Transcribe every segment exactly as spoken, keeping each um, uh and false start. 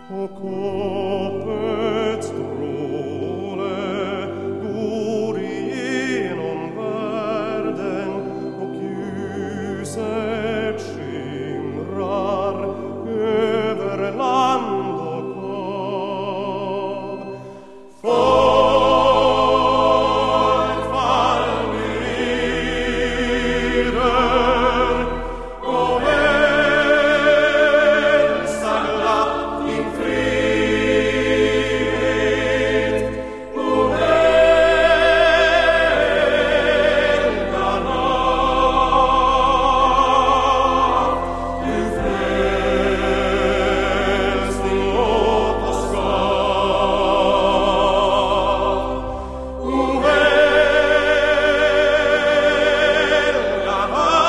och hoppets stråle går igenom världen och ljuset skimrar över land och hav. Folk fall neder och hälsa glatt din frihet och helga natt. Du frälsning åt oss gav. O helga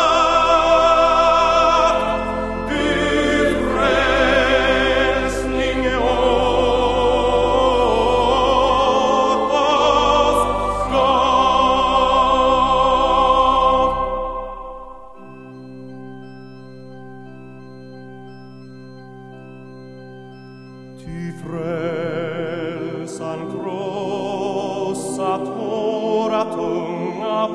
natt, du frälsning åt oss gav. Ty frälsan krossat våra tunga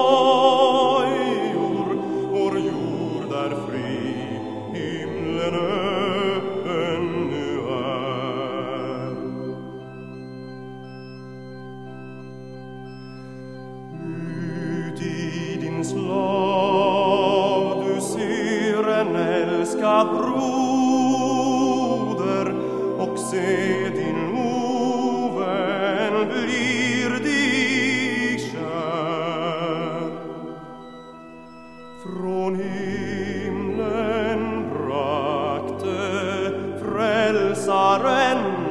bojor, vår jord är fri, himlen öppen nu är. Ut i din slav du ser en älskad broder, och se din ovän blir dig kär. Från himlen brakte frälsaren